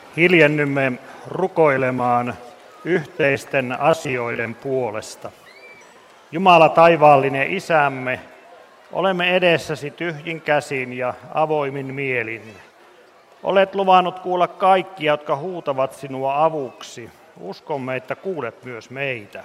Hiljennymme rukoilemaan yhteisten asioiden puolesta. Jumala taivaallinen Isämme, olemme edessäsi tyhjin käsin ja avoimin mielin. Olet luvannut kuulla kaikkia, jotka huutavat sinua avuksi. Uskomme, että kuulet myös meitä.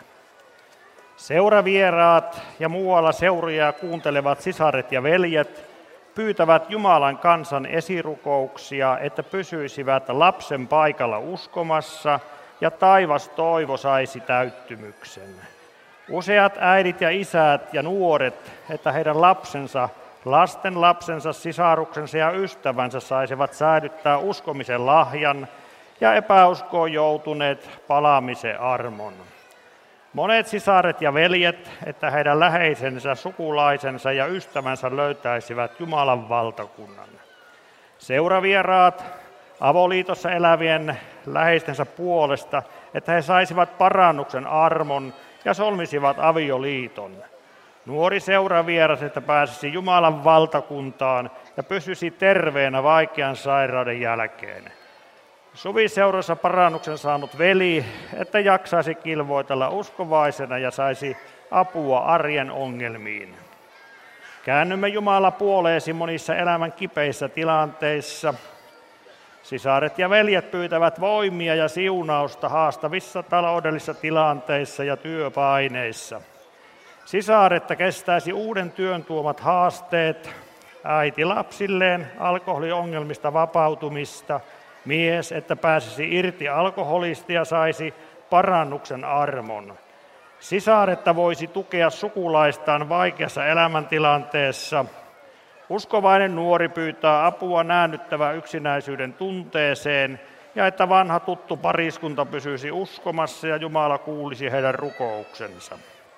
Seuravieraat ja muualla seuroja kuuntelevat sisaret ja veljet pyytävät Jumalan kansan esirukouksia, että pysyisivät lapsen paikalla uskomassa ja taivas toivo saisi täyttymyksen. Useat äidit ja isät ja nuoret, että heidän lapsensa, lasten lapsensa, sisaruksensa ja ystävänsä saisivat säilyttää uskomisen lahjan ja epäuskoon joutuneet palaamisen armon. Monet sisaret ja veljet, että heidän läheisensä, sukulaisensa ja ystävänsä löytäisivät Jumalan valtakunnan. Seuravieraat avoliitossa elävien läheistensä puolesta, että he saisivat parannuksen armon ja solmisivat avioliiton. Nuori seuravieras, että pääsisi Jumalan valtakuntaan ja pysyisi terveenä vaikean sairauden jälkeen. Suviseurassa parannuksen saanut veli, että jaksaisi kilvoitella uskovaisena ja saisi apua arjen ongelmiin. Käännymme Jumala puoleesi monissa elämän kipeissä tilanteissa. Sisaret ja veljet pyytävät voimia ja siunausta haastavissa taloudellisissa tilanteissa ja työpaineissa. Sisar, että kestäisi uuden työn tuomat haasteet, äiti lapsilleen alkoholiongelmista vapautumista, mies, että pääsisi irti alkoholista ja saisi parannuksen armon. Sisar, että voisi tukea sukulaistaan vaikeassa elämäntilanteessa. Uskovainen nuori pyytää apua näännyttävän yksinäisyyden tunteeseen ja että vanha tuttu pariskunta pysyisi uskomassa ja Jumala kuulisi heidän rukouksensa.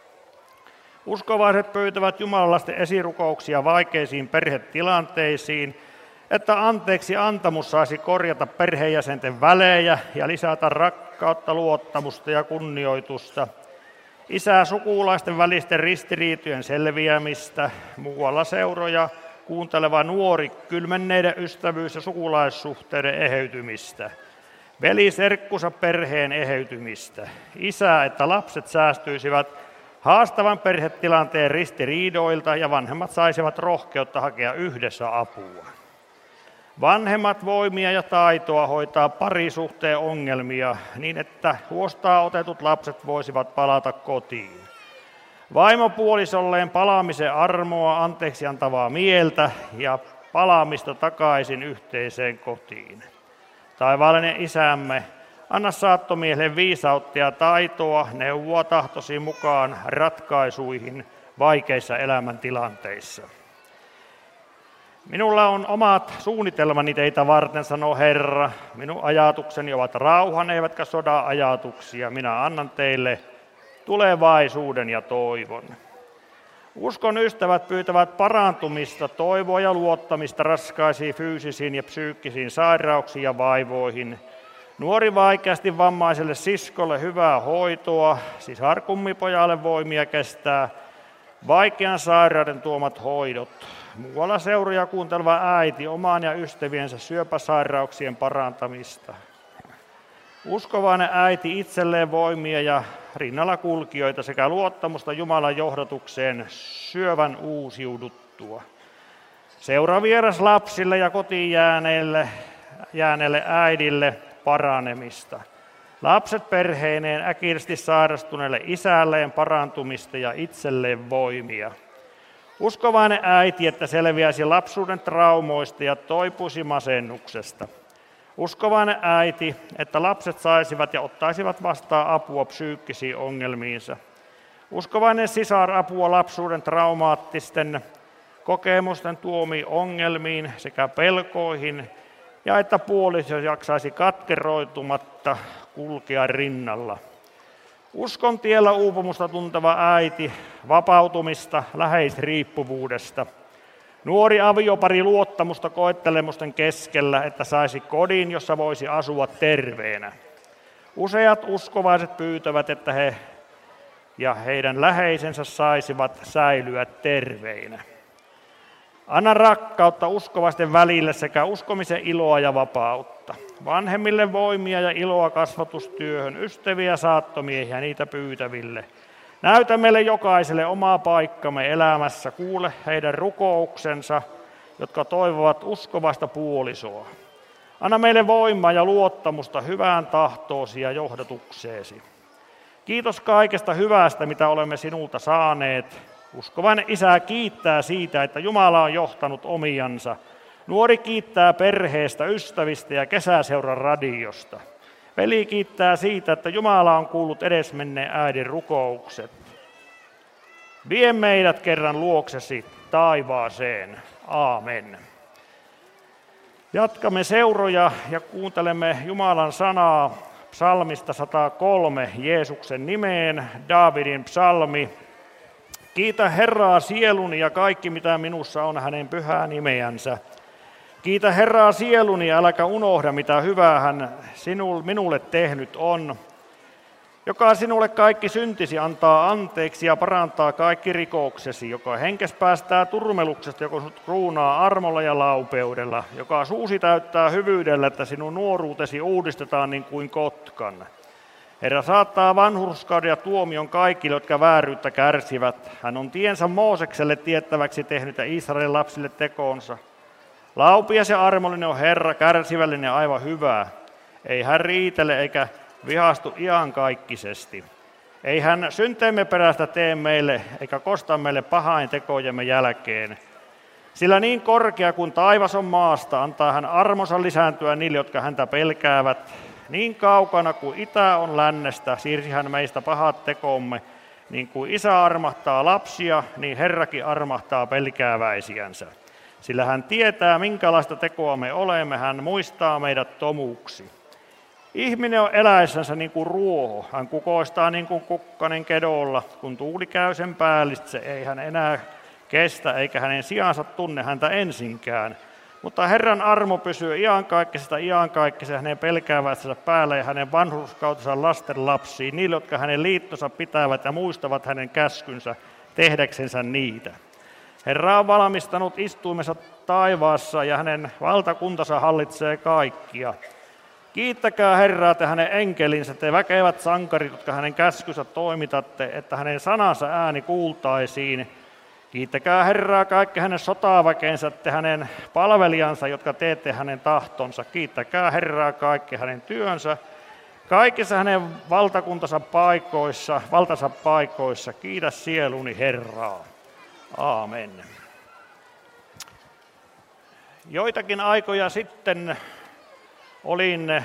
Uskovaiset pyytävät Jumalalaisten esirukouksia vaikeisiin perhetilanteisiin, että anteeksi antamus saisi korjata perheenjäsenten välejä ja lisätä rakkautta, luottamusta ja kunnioitusta. Isää sukulaisten välisten ristiriitojen selviämistä, muualla seuroja kuunteleva nuori kylmenneiden ystävyys- ja sukulaissuhteiden eheytymistä. Veli serkkunsa perheen eheytymistä. Isä, että lapset säästyisivät haastavan perhetilanteen ristiriidoilta ja vanhemmat saisivat rohkeutta hakea yhdessä apua. Vanhemmat voimia ja taitoa hoitaa parisuhteen ongelmia niin, että huostaan otetut lapset voisivat palata kotiin. Vaimopuolisolleen palaamisen armoa, anteeksi antavaa mieltä ja palaamista takaisin yhteiseen kotiin. Taivaallinen Isämme, anna saattomiehelle viisautta ja taitoa neuvoa tahtosi mukaan ratkaisuihin vaikeissa elämäntilanteissa. Minulla on omat suunnitelmani teitä varten, sanoo Herra. Minun ajatukseni ovat rauhan, eivätkä sodan ajatuksia. Minä annan teille tulevaisuuden ja toivon. Uskon ystävät pyytävät parantumista, toivoa ja luottamista raskaisiin fyysisiin ja psyykkisiin sairauksiin ja vaivoihin. Nuori vaikeasti vammaiselle siskolle hyvää hoitoa, sisarkummipojalle voimia kestää vaikean sairauden tuomat hoidot. Muualla seuroja kuunteleva äiti omaan ja ystäviensä syöpäsairauksien parantamista. Uskovainen äiti itselleen voimia ja rinnalla kulkijoita sekä luottamusta Jumalan johdatukseen syövän uusiuduttua. Seuravieras lapsille ja kotiin jääneelle äidille paranemista. Lapset perheineen äkillisesti sairastuneelle isälleen parantumista ja itselleen voimia. Uskovainen äiti, että selviäisi lapsuuden traumoista ja toipuisi masennuksesta. Uskovainen äiti, että lapset saisivat ja ottaisivat vastaan apua psyykkisiin ongelmiinsa. Uskovainen sisar apua lapsuuden traumaattisten kokemusten tuomiin ongelmiin sekä pelkoihin, ja että puoliso jaksaisi katkeroitumatta kulkea rinnalla. Uskon tiellä uupumusta tunteva äiti, vapautumista läheisriippuvuudesta. Nuori aviopari luottamusta koettelemusten keskellä, että saisi kodin, jossa voisi asua terveenä. Useat uskovaiset pyytävät, että he ja heidän läheisensä saisivat säilyä terveinä. Anna rakkautta uskovasten välille sekä uskomisen iloa ja vapautta. Vanhemmille voimia ja iloa kasvatustyöhön, ystäviä saattomiehiä niitä pyytäville. Näytä meille jokaiselle omaa paikkamme elämässä, kuule heidän rukouksensa, jotka toivovat uskovasta puolisoa. Anna meille voimaa ja luottamusta hyvään tahtoosi ja johdatukseesi. Kiitos kaikesta hyvästä, mitä olemme sinulta saaneet. Uskovainen isä kiittää siitä, että Jumala on johtanut omiansa. Nuori kiittää perheestä, ystävistä ja kesäseuran radiosta. Veli kiittää siitä, että Jumala on kuullut edesmenneen äidin rukoukset. Vie meidät kerran luoksesi taivaaseen. Aamen. Jatkamme seuroja ja kuuntelemme Jumalan sanaa psalmista 103 Jeesuksen nimeen, Daavidin psalmi. Kiitä Herraa sieluni ja kaikki mitä minussa on hänen pyhää nimeänsä. Kiitä Herraa sieluni, äläkä unohda mitä hyvää hän minulle tehnyt on. Joka sinulle kaikki syntisi antaa anteeksi ja parantaa kaikki rikoksesi, joka henkes päästää turmeluksesta, joka sinut kruunaa armolla ja laupeudella, joka suusi täyttää hyvyydellä, että sinun nuoruutesi uudistetaan niin kuin kotkan. Herra saattaa vanhurskauden ja tuomion kaikille, jotka vääryyttä kärsivät. Hän on tiensä Moosekselle tiettäväksi tehnyt ja Israelin lapsille tekoonsa. Laupias ja armollinen on Herra, kärsivällinen ja aivan hyvä. Ei hän riitele eikä vihastu iankaikkisesti. Ei hän synteemme perästä tee meille, eikä kosta meille pahain tekojemme jälkeen. Sillä niin korkea kuin taivas on maasta, antaa hän armonsa lisääntyä niille, jotka häntä pelkäävät. Niin kaukana kuin itä on lännestä, siirsi hän meistä pahat tekomme. Niin kuin isä armahtaa lapsia, niin Herrakin armahtaa pelkääväisiänsä. Sillä hän tietää, minkälaista tekoa me olemme, hän muistaa meidät tomuksi. Ihminen on eläessänsä niin kuin ruoho, hän kukoistaa niin kuin kukkanen kedolla, kun tuuli käy sen päällitse, ei hän enää kestä eikä hänen sijansa tunne häntä ensinkään. Mutta Herran armo pysyy iankaikkisesta hänen pelkäävänsä päällä ja hänen vanhurskautensa lasten lapsiin, niille, jotka hänen liittonsa pitävät ja muistavat hänen käskynsä tehdäksensä niitä. Herra on valmistanut istuimensa taivaassa ja hänen valtakuntansa hallitsee kaikkia. Kiittäkää Herraa te hänen enkelinsä, te väkevät sankarit, jotka hänen käskynsä toimitatte, että hänen sanansa ääni kuultaisiin. Kiittäkää Herraa kaikki hänen sotaväkensä, te hänen palvelijansa, jotka teette hänen tahtonsa. Kiittäkää Herraa kaikki hänen työnsä, kaikissa hänen valtakuntansa paikoissa. Kiitä sieluni Herraa. Aamen. Joitakin aikoja sitten olin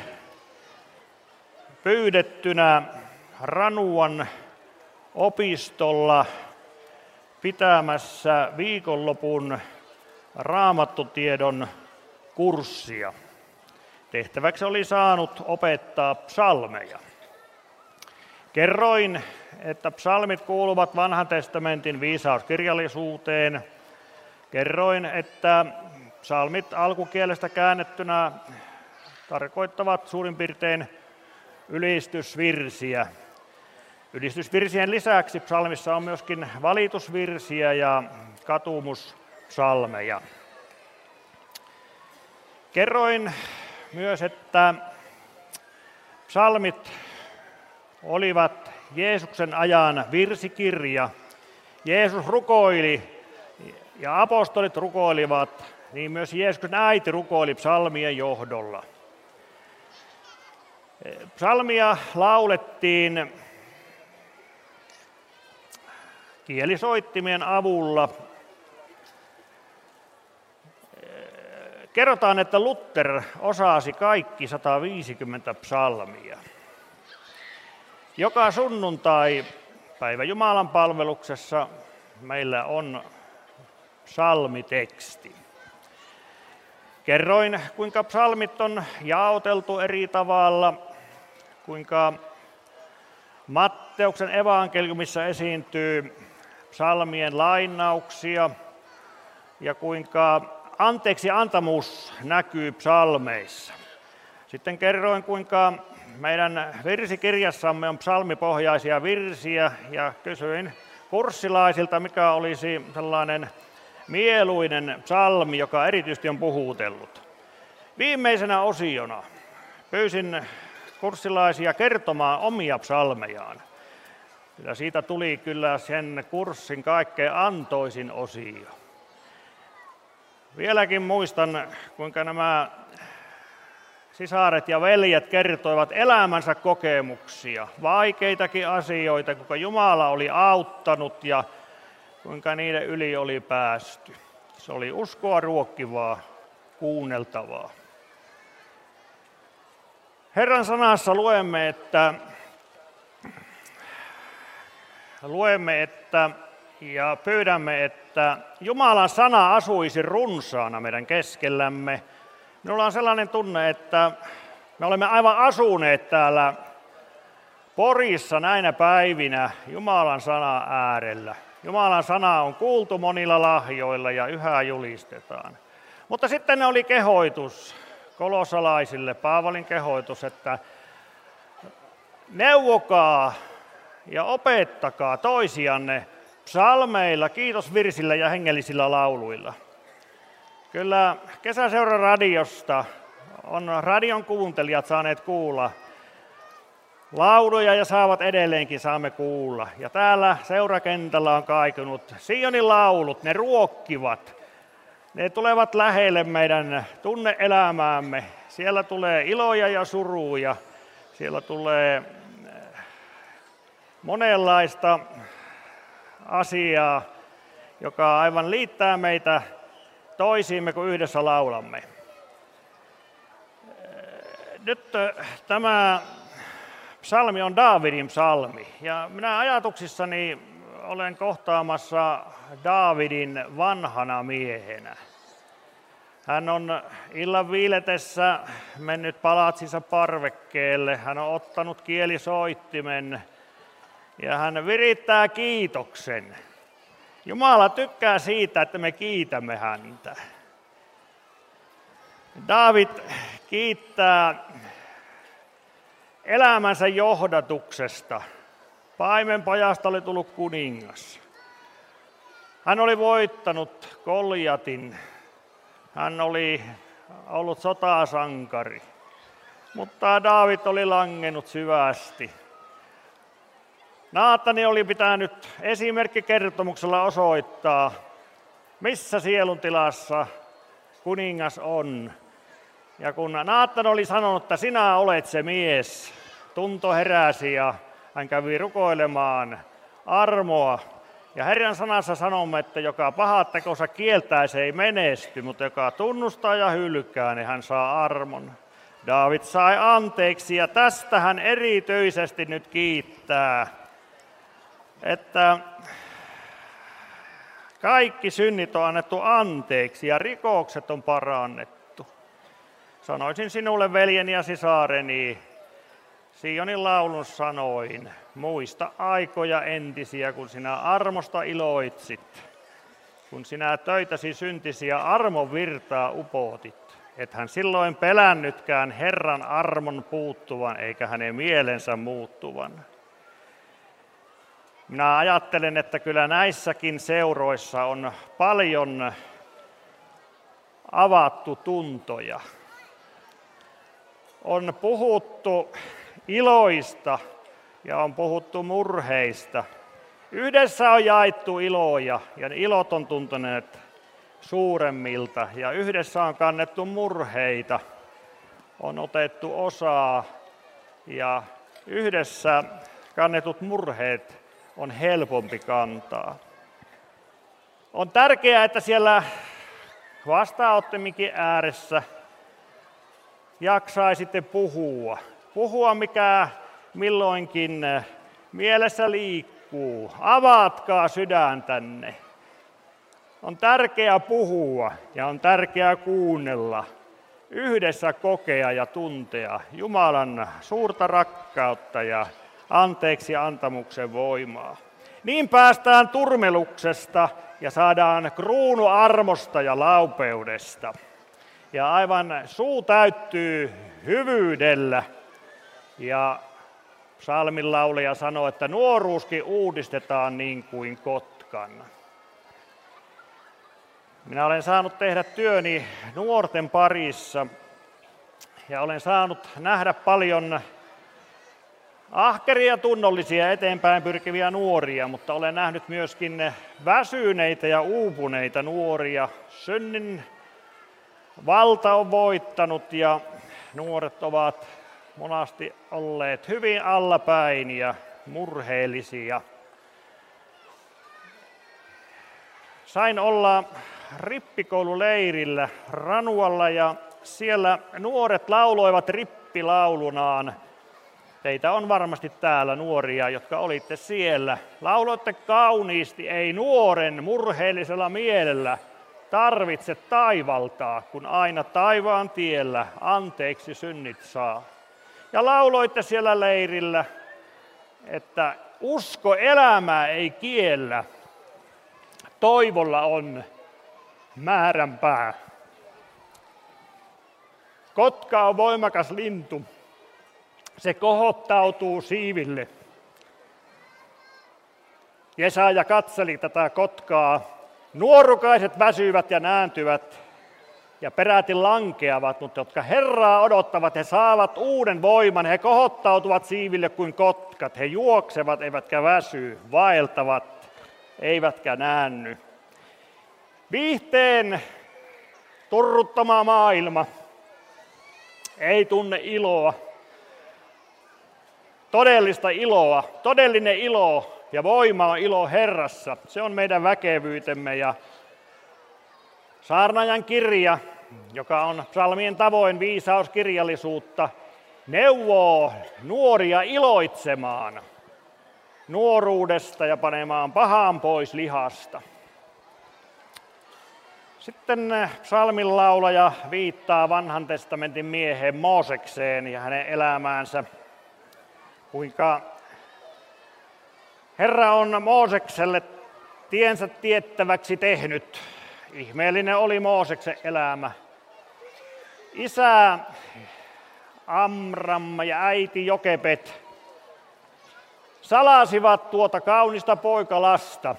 pyydettynä Ranuan opistolla pitämässä viikonlopun raamattutiedon kurssia. Tehtäväksi oli saanut opettaa psalmeja. Kerroin, että psalmit kuuluvat Vanhan testamentin viisauskirjallisuuteen. Kerroin, että psalmit alkukielestä käännettynä tarkoittavat suurin piirtein ylistysvirsiä. Ylistysvirsien lisäksi psalmissa on myöskin valitusvirsiä ja katumuspsalmeja. Kerroin myös, että psalmit olivat Jeesuksen ajan virsikirja. Jeesus rukoili ja apostolit rukoilivat, niin myös Jeesuksen äiti rukoili psalmien johdolla. Psalmia laulettiin kielisoittimien avulla. Kerrotaan, että Luther osasi kaikki 150 psalmia. Joka sunnuntai päivä Jumalan palveluksessa meillä on psalmiteksti. Kerroin, kuinka psalmit on jaoteltu eri tavalla, kuinka Matteuksen evankeliumissa esiintyy psalmien lainauksia ja kuinka anteeksiantamus näkyy psalmeissa. Sitten kerroin, kuinka meidän virsikirjassamme on psalmipohjaisia virsiä ja kysyin kurssilaisilta, mikä olisi sellainen mieluinen psalmi, joka erityisesti on puhutellut. Viimeisenä osiona pyysin kurssilaisia kertomaan omia psalmejaan. Ja siitä tuli kyllä sen kurssin kaikkein antoisin osio. Vieläkin muistan, kuinka nämä sisaret ja veljet kertoivat elämänsä kokemuksia, vaikeitakin asioita, kuinka Jumala oli auttanut ja kuinka niiden yli oli päästy. Se oli uskoa ruokkivaa, kuunneltavaa. Herran sanassa luemme, että ja pyydämme, että Jumalan sana asuisi runsaana meidän keskellämme. Minulla on sellainen tunne, että me olemme aivan asuneet täällä Porissa näinä päivinä Jumalan sana äärellä. Jumalan sana on kuultu monilla lahjoilla ja yhä julistetaan. Mutta sitten oli kehoitus kolosalaisille, Paavalin kehoitus, että neuvokaa ja opettakaa toisianne psalmeilla, kiitosvirsillä ja hengellisillä lauluilla. Kyllä Kesäseuran radiosta on radion kuuntelijat saaneet kuulla lauluja ja saamme kuulla. Ja täällä seurakentällä on kaikunut Sionin laulut, ne ruokkivat. Ne tulevat lähelle meidän tunne-elämäämme. Siellä tulee iloja ja suruja. Siellä tulee monenlaista asiaa, joka aivan liittää meitä toisiimme, kun yhdessä laulamme. Nyt tämä psalmi on Daavidin psalmi. Ja minä ajatuksissani olen kohtaamassa Daavidin vanhana miehenä. Hän on illan viiletessä mennyt palatsinsa parvekkeelle. Hän on ottanut kielisoittimen ja hän virittää kiitoksen. Jumala tykkää siitä, että me kiitämme häntä. Daavid kiittää elämänsä johdatuksesta. Paimenpojasta oli tullut kuningas. Hän oli voittanut Goljatin. Hän oli ollut sotasankari. Mutta Daavid oli langennut syvästi. Naatani oli pitänyt esimerkkikertomuksella osoittaa, missä sieluntilassa kuningas on. Ja kun Naatan oli sanonut, että sinä olet se mies, tunto heräsi ja hän kävi rukoilemaan armoa. Ja Herran sanassa sanomme, että joka pahat tekonsa kieltää, se ei menesty, mutta joka tunnustaa ja hylkää, niin hän saa armon. Daavid sai anteeksi ja tästä hän erityisesti nyt kiittää, että kaikki synnit on annettu anteeksi ja rikokset on parannettu. Sanoisin sinulle, veljeni ja sisareni, Sionin laulun sanoin, muista aikoja entisiä, kun sinä armosta iloitsit, kun sinä töitäsi syntisiä armon virtaa upotit. Et hän silloin pelännytkään Herran armon puuttuvan, eikä hänen mielensä muuttuvan. Minä ajattelen, että kyllä näissäkin seuroissa on paljon avattu tuntoja. On puhuttu iloista ja on puhuttu murheista. Yhdessä on jaettu iloja ja ilot on tuntuneet suuremmilta ja yhdessä on kannettu murheita. On otettu osaa ja yhdessä kannetut murheet on helpompi kantaa. On tärkeää, että siellä vastaanottimikin ääressä jaksaisitte puhua. Puhua, mikä milloinkin mielessä liikkuu. Avatkaa sydäntänne. On tärkeää puhua ja on tärkeää kuunnella. Yhdessä kokea ja tuntea Jumalan suurta rakkautta ja anteeksi antamuksen voimaa. Niin päästään turmeluksesta ja saadaan kruunu armosta ja laupeudesta. Ja aivan suu täyttyy hyvyydellä. Ja psalminlaulaja sanoo, että nuoruuskin uudistetaan niin kuin kotkan. Minä olen saanut tehdä työni nuorten parissa ja olen saanut nähdä paljon ahkeria, tunnollisia, eteenpäin pyrkiviä nuoria, mutta olen nähnyt myöskin väsyneitä ja uupuneita nuoria. Synnin valta on voittanut ja nuoret ovat monasti olleet hyvin allapäin ja murheellisia. Sain olla rippikoululeirillä Ranualla ja siellä nuoret lauloivat rippilaulunaan. Teitä on varmasti täällä nuoria, jotka olitte siellä. Lauloitte kauniisti, ei nuoren murheellisella mielellä tarvitse taivaltaa, kun aina taivaan tiellä anteeksi synnit saa. Ja lauloitte siellä leirillä, että usko elämää ei kiellä, toivolla on määränpää. Kotka on voimakas lintu, se kohottautuu siiville. Jesaja katseli tätä kotkaa. Nuorukaiset väsyvät ja nääntyvät ja peräti lankeavat, mutta jotka Herraa odottavat, he saavat uuden voiman. He kohottautuvat siiville kuin kotkat. He juoksevat eivätkä väsy, vaeltavat eivätkä näänny. Viihteen turruttama maailma ei tunne iloa. Todellista iloa, todellinen ilo ja voima on ilo Herrassa. Se on meidän väkevyytemme ja saarnaajan kirja, joka on psalmien tavoin viisauskirjallisuutta, neuvoo nuoria iloitsemaan nuoruudesta ja panemaan pahan pois lihasta. Sitten psalminlaulaja viittaa vanhan testamentin mieheen Moosekseen ja hänen elämäänsä, kuinka Herra on Moosekselle tiensä tiettäväksi tehnyt. Ihmeellinen oli Mooseksen elämä. Isä Amram ja äiti Jokebet salasivat tuota kaunista poikalasta,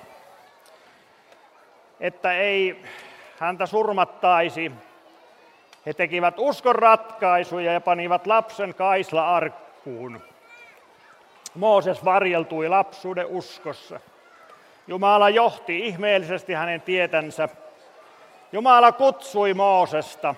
että ei häntä surmattaisi. He tekivät uskon ratkaisuja ja panivat lapsen kaisla-arkkuun. Mooses varjeltui lapsuuden uskossa. Jumala johti ihmeellisesti hänen tietänsä. Jumala kutsui Moosesta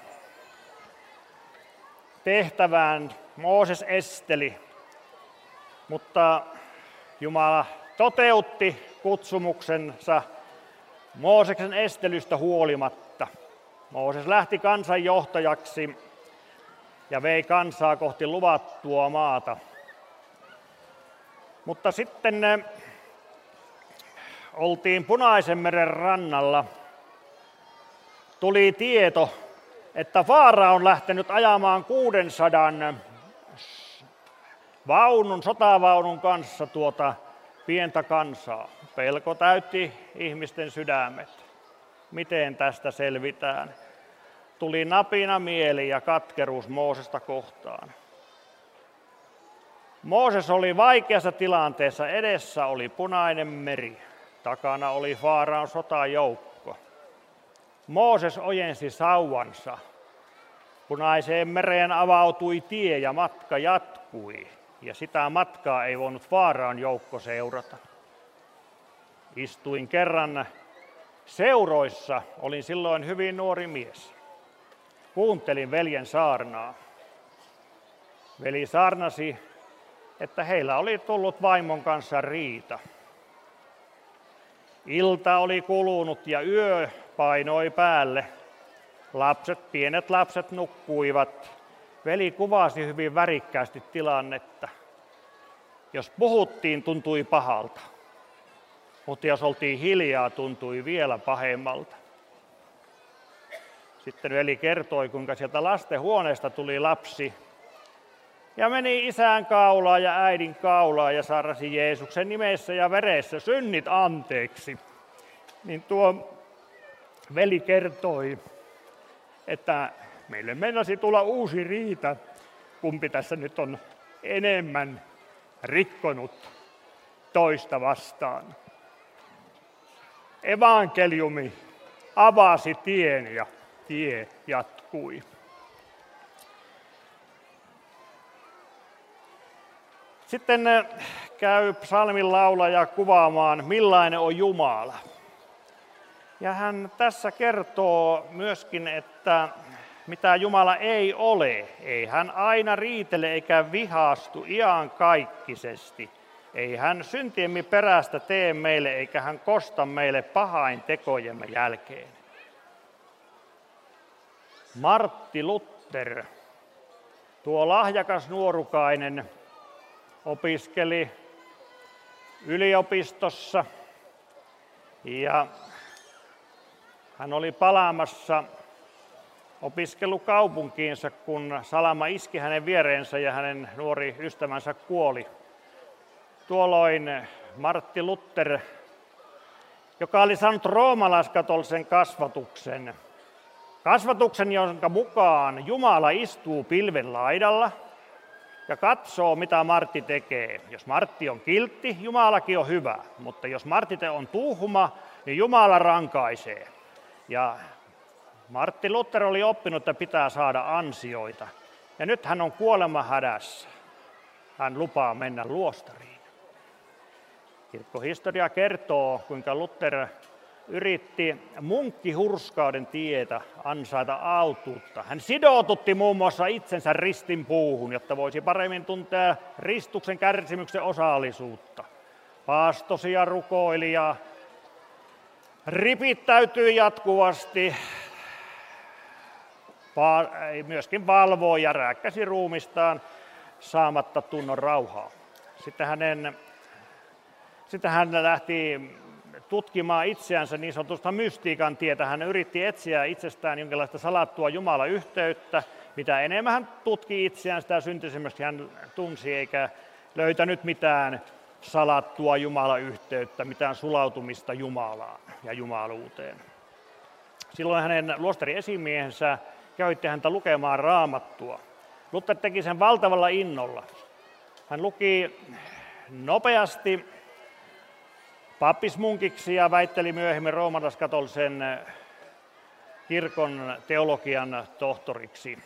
tehtävään. Mooses esteli, mutta Jumala toteutti kutsumuksensa Mooseksen estelystä huolimatta. Mooses lähti kansan johtajaksi ja vei kansaa kohti luvattua maata. Mutta sitten oltiin Punaisen meren rannalla. Tuli tieto, että Faara on lähtenyt ajamaan 600 sotavaunun kanssa tuota pientä kansaa. Pelko täytti ihmisten sydämet. Miten tästä selvitään? Tuli napina mieli ja katkeruus Moosesta kohtaan. Mooses oli vaikeassa tilanteessa, edessä oli Punainen meri, takana oli Faaraon sotajoukko. Mooses ojensi sauvansa. Punaiseen mereen avautui tie ja matka jatkui, ja sitä matkaa ei voinut Faaraon joukko seurata. Istuin kerran seuroissa, olin silloin hyvin nuori mies. Kuuntelin veljen saarnaa. Veli saarnasi, että heillä oli tullut vaimon kanssa riita. Ilta oli kulunut ja yö painoi päälle. Pienet lapset nukkuivat. Veli kuvasi hyvin värikkäästi tilannetta. Jos puhuttiin, tuntui pahalta. Mutta jos oltiin hiljaa, tuntui vielä pahemmalta. Sitten veli kertoi, kuinka sieltä lastenhuoneesta tuli lapsi ja meni isän kaulaan ja äidin kaulaan ja saarnasi Jeesuksen nimessä ja veressä synnit anteeksi. Niin tuo veli kertoi, että meille meinasi tulla uusi riita, kumpi tässä nyt on enemmän rikkonut toista vastaan. Evankeliumi avasi tien ja tie jatkui. Sitten käy psalmin laulaja kuvaamaan, millainen on Jumala. Ja hän tässä kertoo myöskin, että mitä Jumala ei ole. Ei hän aina riitele eikä vihastu iankaikkisesti. Ei hän syntiemme perästä tee meille eikä hän kosta meille pahain tekojemme jälkeen. Martti Luther, tuo lahjakas nuorukainen, opiskeli yliopistossa ja hän oli palaamassa opiskelukaupunkiinsa, kun salama iski hänen viereensä ja hänen nuori ystävänsä kuoli. Tuolloin Martti Luther, joka oli saanut roomalaiskatolisen kasvatuksen, jonka mukaan Jumala istuu pilven laidalla ja katsoo, mitä Martti tekee. Jos Martti on kiltti, Jumalakin on hyvä, mutta jos Martti on tuhma, niin Jumala rankaisee. Ja Martti Luther oli oppinut, että pitää saada ansioita. Ja nyt hän on kuolemahädässä. Hän lupaa mennä luostariin. Kirkkohistoria kertoo, kuinka Luther yritti munkkihurskauden tietä ansaita autuutta. Hän sidoututti muun muassa itsensä ristin puuhun, jotta voisi paremmin tuntea ristuksen kärsimyksen osallisuutta. Paastosi ja rukoili ja ripittäytyi jatkuvasti. Myöskin valvoi ja rääkkäsi ruumistaan saamatta tunnon rauhaa. Sitten hän lähti tutkimaan itseänsä niin sanotusta mystiikan tietä. Hän yritti etsiä itsestään jonkinlaista salattua Jumala-yhteyttä. Mitä enemmän hän tutki itseään, sitä syntisemmäksi hän tunsi eikä löytänyt mitään salattua Jumala-yhteyttä, mitään sulautumista Jumalaan ja jumaluuteen. Silloin hänen luostarin esimiehensä käytti häntä lukemaan Raamattua. Luther teki sen valtavalla innolla. Hän luki nopeasti pappismunkiksi ja väitteli myöhemmin roomalaiskatolisen kirkon teologian tohtoriksi.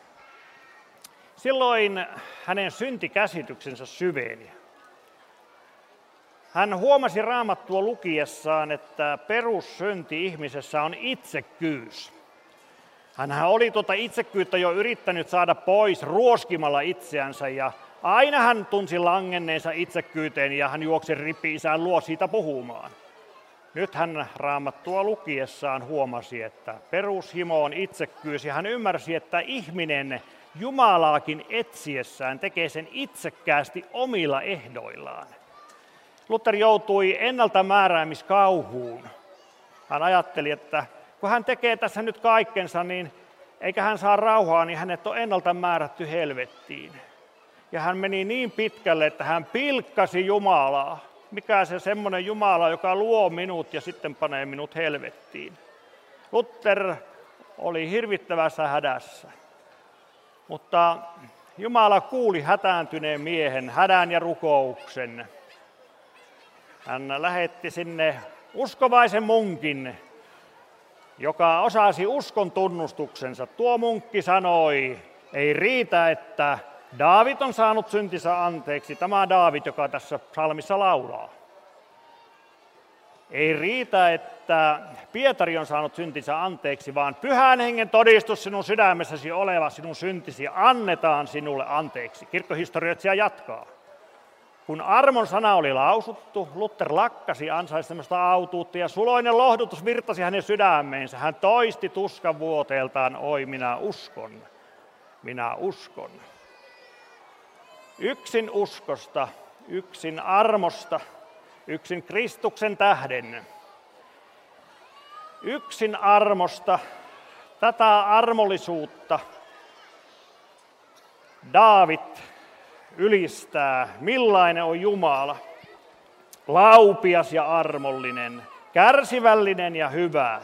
Silloin hänen syntikäsityksensä syveni. Hän huomasi Raamattua lukiessaan, että perussynti ihmisessä on itsekkyys. Hänhän oli tuota itsekkyyttä jo yrittänyt saada pois ruoskimalla itseänsä ja aina hän tunsi langenneensa itsekkyyteen ja hän juoksi ripi-isän luo siitä puhumaan. Nyt hän Raamattua lukiessaan huomasi, että perushimo on itsekkyys ja hän ymmärsi, että ihminen Jumalaakin etsiessään tekee sen itsekkäästi omilla ehdoillaan. Luther joutui ennalta määräämiskauhuun. Hän ajatteli, että kun hän tekee tässä nyt kaikkensa, niin eikä hän saa rauhaa, niin hänet on ennalta määrätty helvettiin. Ja hän meni niin pitkälle, että hän pilkkasi Jumalaa. Mikä se semmoinen Jumala, joka luo minut ja sitten panee minut helvettiin. Luther oli hirvittävässä hädässä. Mutta Jumala kuuli hätääntyneen miehen hädän ja rukouksen. Hän lähetti sinne uskovaisen munkin, joka osasi uskon tunnustuksensa. Tuo munkki sanoi, ei riitä, että Daavid on saanut syntinsä anteeksi. Tämä Daavid, joka tässä psalmissa laulaa. Ei riitä, että Pietari on saanut syntinsä anteeksi, vaan Pyhän Hengen todistus sinun sydämessäsi oleva sinun syntisi annetaan sinulle anteeksi. Kirkkohistorioitsija jatkaa. Kun armon sana oli lausuttu, Luther lakkasi ansaisemasta autuutta ja suloinen lohdutus virtasi hänen sydämeensä. Hän toisti tuskan vuoteeltaan, oi minä uskon, minä uskon. Yksin uskosta, yksin armosta, yksin Kristuksen tähden. Yksin armosta, tätä armollisuutta Daavid ylistää, millainen on Jumala, laupias ja armollinen, kärsivällinen ja hyvä.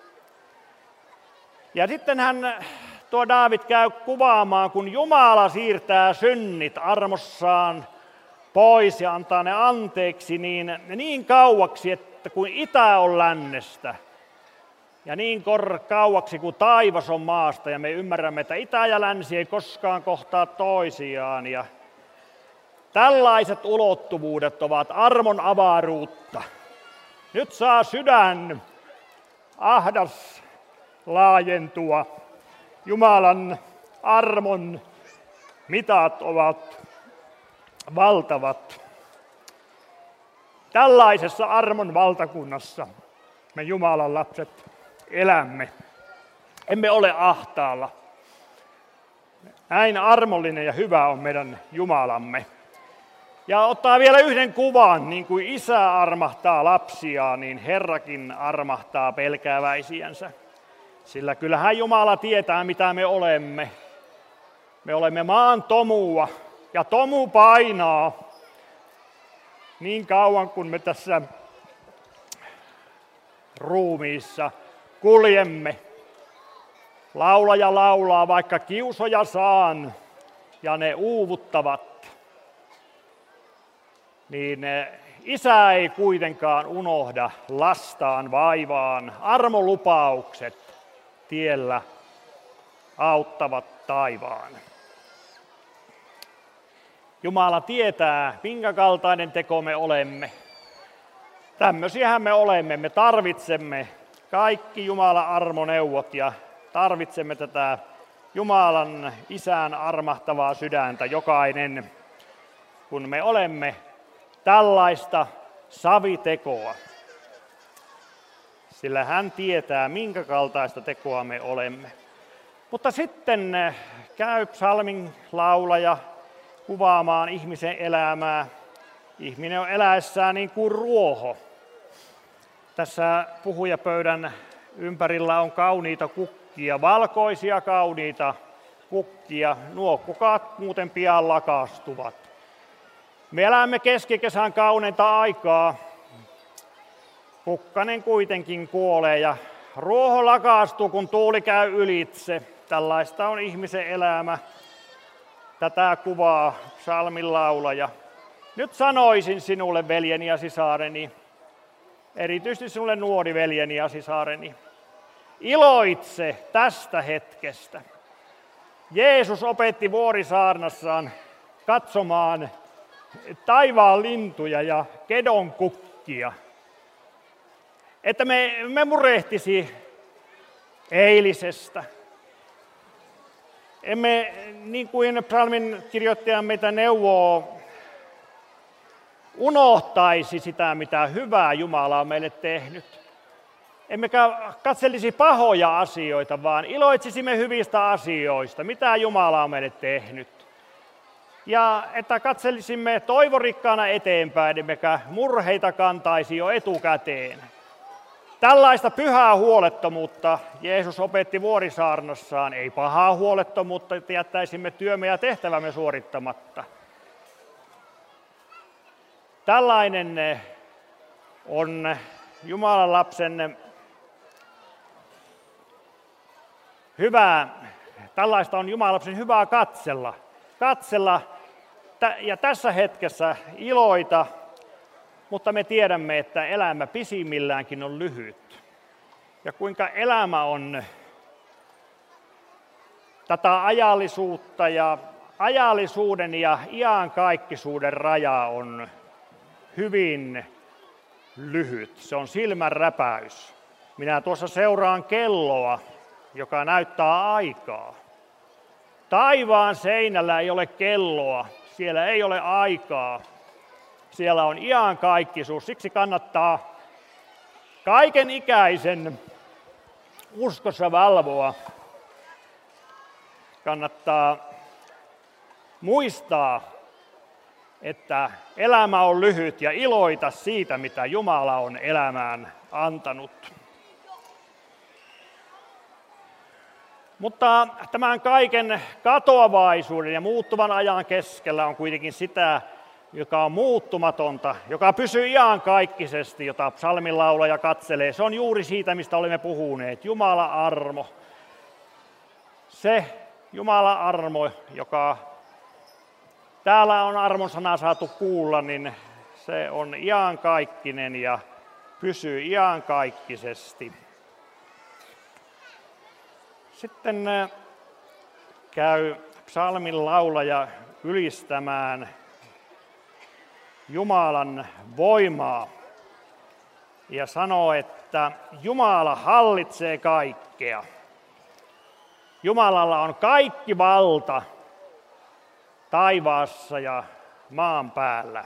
Ja sitten tuo Daavid käy kuvaamaan, kun Jumala siirtää synnit armossaan pois ja antaa ne anteeksi niin kauaksi, että kuin itä on lännestä. Ja niin kauaksi kuin taivas on maasta ja me ymmärrämme, että itä ja länsi ei koskaan kohtaa toisiaan. Ja tällaiset ulottuvuudet ovat armon avaruutta. Nyt saa sydän ahdas laajentua. Jumalan armon mitat ovat valtavat. Tällaisessa armon valtakunnassa me Jumalan lapset elämme. Emme ole ahtaalla. Näin armollinen ja hyvä on meidän Jumalamme. Ja ottaa vielä yhden kuvan, niin kuin isä armahtaa lapsiaan, niin Herrakin armahtaa pelkääväisiänsä. Sillä kyllähän Jumala tietää, mitä me olemme. Me olemme maan tomua, ja tomu painaa niin kauan, kun me tässä ruumiissa kuljemme. Laulaja laulaa, vaikka kiusoja saan, ja ne uuvuttavat. Niin isä ei kuitenkaan unohda lastaan vaivaan. Armolupaukset tiellä auttavat taivaan. Jumala tietää, minkä kaltainen teko me olemme. Tämmöisiähän me olemme. Me tarvitsemme kaikki Jumalan armoneuvot ja tarvitsemme tätä Jumalan isän armahtavaa sydäntä jokainen, kun me olemme tällaista savitekoa. Sillä hän tietää, minkä kaltaista tekoa me olemme. Mutta sitten käy psalmin laulaja kuvaamaan ihmisen elämää. Ihminen on eläessään niin kuin ruoho. Tässä puhujapöydän ympärillä on kauniita kukkia, valkoisia kauniita kukkia. Nuo kukat muuten pian lakastuvat. Me elämme keskikesän kauneinta aikaa. Kukkanen kuitenkin kuolee ja ruoho lakastuu, kun tuuli käy ylitse. Tällaista on ihmisen elämä. Tätä kuvaa psalmin laulaja. Nyt sanoisin sinulle, veljeni ja sisareni, erityisesti sinulle nuori veljeni ja sisareni, iloitse tästä hetkestä. Jeesus opetti Vuorisaarnassaan katsomaan taivaan lintuja ja kedon kukkia. Että me murehtisi eilisestä. Emme, niin kuin psalmin kirjoittaja meitä neuvoo, unohtaisi sitä, mitä hyvää Jumala on meille tehnyt. Emmekä katselisi pahoja asioita, vaan iloitsisimme hyvistä asioista, mitä Jumala on meille tehnyt. Ja että katselisimme toivorikkaana eteenpäin, emmekä murheita kantaisi jo etukäteen. Tällaista pyhää huolettomuutta Jeesus opetti Vuorisaarnassaan, ei pahaa huolettomuutta, että jättäisimme työmme ja tehtävämme suorittamatta. Tällainen on Jumalan lapsen tällaista on Jumalan lapsen hyvää katsella ja tässä hetkessä iloita, mutta me tiedämme, että elämä pisimmilläänkin on lyhyt. Ja kuinka elämä on tätä ajallisuutta ja ajallisuuden ja iankaikkisuuden raja on hyvin lyhyt. Se on silmänräpäys. Minä tuossa seuraan kelloa, joka näyttää aikaa. Taivaan seinällä ei ole kelloa, siellä ei ole aikaa. Siellä on iankaikkisuus, siksi kannattaa kaiken ikäisen uskossa valvoa. Kannattaa muistaa, että elämä on lyhyt ja iloita siitä, mitä Jumala on elämään antanut. Mutta tämän kaiken katoavaisuuden ja muuttuvan ajan keskellä on kuitenkin sitä, joka on muuttumatonta, joka pysyy iankaikkisesti, jota psalminlaulaja katselee. Se on juuri siitä, mistä olemme puhuneet, Jumalan armo. Se Jumalan armo, joka täällä on armon sana saatu kuulla, niin se on iankaikkinen ja pysyy iankaikkisesti. Sitten käy psalmin laulaja ylistämään Jumalan voimaa ja sanoo, että Jumala hallitsee kaikkea. Jumalalla on kaikki valta taivaassa ja maan päällä.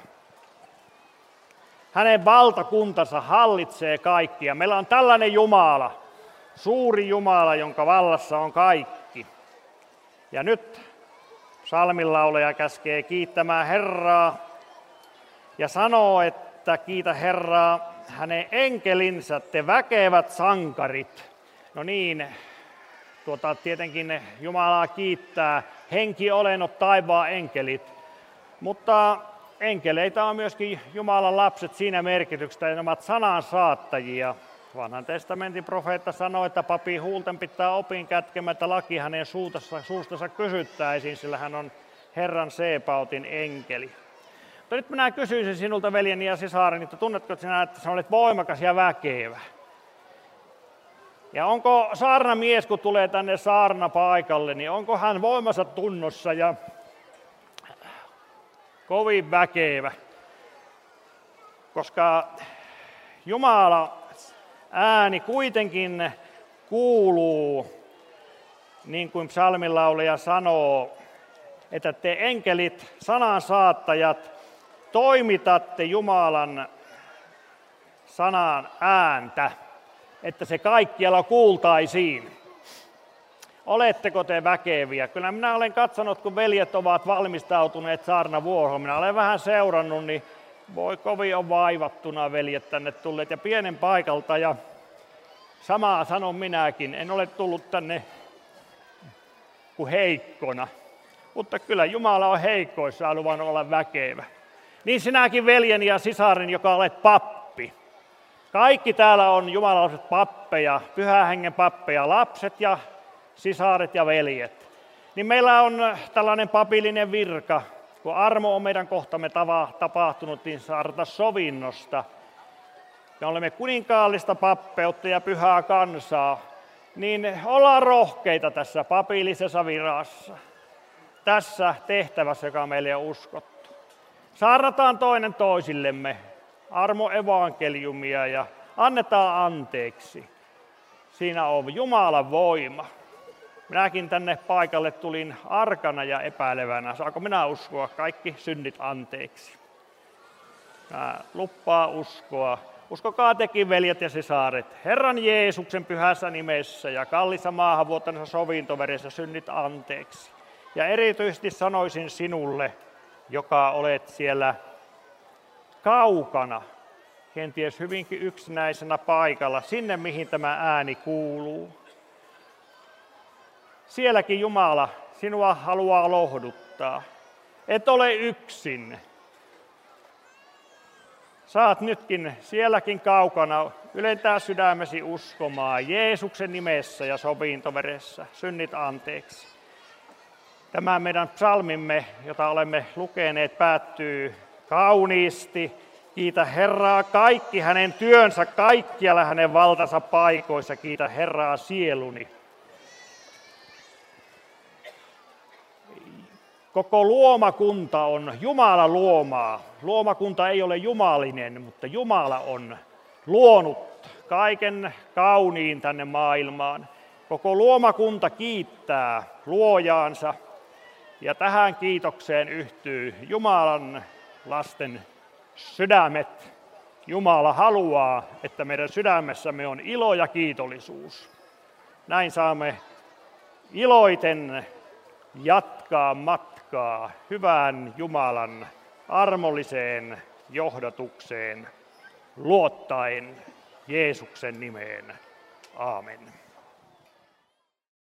Hänen valtakuntansa hallitsee kaikkia. Meillä on tällainen Jumala, suuri Jumala, jonka vallassa on kaikki. Ja nyt psalminlaulaja käskee kiittämään Herraa ja sanoo, että kiitä Herraa, hänen enkelinsä, te väkevät sankarit. No niin, tietenkin Jumalaa kiittää henkiolennot, taivaan enkelit, mutta enkeleitä on myöskin Jumalan lapset siinä merkityksessä, että ne ovat sanan saattajia. Vanhan testamentin profeetta sanoi, että papin huulten pitää opin kätkemättä laki hänen suustansa kysyttäisiin, sillä hän on Herran Seebautin enkeli. Mutta nyt minä kysyisin sinulta, veljeni ja sisareni, että tunnetko sinä, että sinä olet voimakas ja väkevä? Ja onko saarnamies, kun tulee tänne saarnapaikalle, niin onko hän voimansa tunnossa ja kovin väkevä? Koska Jumala ääni kuitenkin kuuluu, niin kuin psalminlaulaja sanoo, että te enkelit, sanan saattajat, toimitatte Jumalan sanan ääntä, että se kaikkialla kuultaisiin. Oletteko te väkeviä? Kyllä minä olen katsonut, kun veljet ovat valmistautuneet saarnavuoroon. Minä olen vähän seurannut, niin voi kovin on vaivattuna veljet tänne tulleet ja pienen paikalta. Ja samaa sanon minäkin, en ole tullut tänne kuin heikkona. Mutta kyllä Jumala on heikkoissa luvannut olla väkevä. Niin sinäkin veljeni ja sisarin, joka olet pappi. Kaikki täällä on jumalalaiset pappeja, pyhän hengen pappeja, lapset ja sisaret ja veljet. Niin meillä on tällainen papillinen virka, kun armo on meidän kohtamme tapahtunut, niin saarta sovinnosta. Ja olemme kuninkaallista pappeutta ja pyhää kansaa, niin ollaan rohkeita tässä papillisessa virassa. Tässä tehtävässä, joka meille on uskottu. Saarnataan toinen toisillemme armo-evankeliumia ja annetaan anteeksi. Siinä on Jumalan voima. Minäkin tänne paikalle tulin arkana ja epäilevänä. Saako minä uskoa kaikki synnit anteeksi? Mä luppaa uskoa. Uskokaa tekin, veljet ja sisaret, Herran Jeesuksen pyhässä nimessä ja kallissa maahanvuotaneessa sovintoveressä synnit anteeksi. Ja erityisesti sanoisin sinulle, joka olet siellä kaukana, kenties hyvinkin yksinäisenä paikalla, sinne mihin tämä ääni kuuluu. Sielläkin Jumala sinua haluaa lohduttaa. Et ole yksin. Saat nytkin sielläkin kaukana ylentää sydämesi uskomaan Jeesuksen nimessä ja sovintoveressä. Synnit anteeksi. Tämä meidän psalmimme, jota olemme lukeneet, päättyy kauniisti. Kiitä Herraa kaikki hänen työnsä, kaikkialla hänen valtansa paikoissa. Kiitä Herraa sieluni. Koko luomakunta on Jumala luomaa. Luomakunta ei ole jumalinen, mutta Jumala on luonut kaiken kauniin tänne maailmaan. Koko luomakunta kiittää luojaansa ja tähän kiitokseen yhtyy Jumalan lasten sydämet. Jumala haluaa, että meidän sydämessämme on ilo ja kiitollisuus. Näin saamme iloiten jatkaa matkaa hyvään Jumalan armolliseen johdatukseen luottaen Jeesuksen nimeen. Aamen.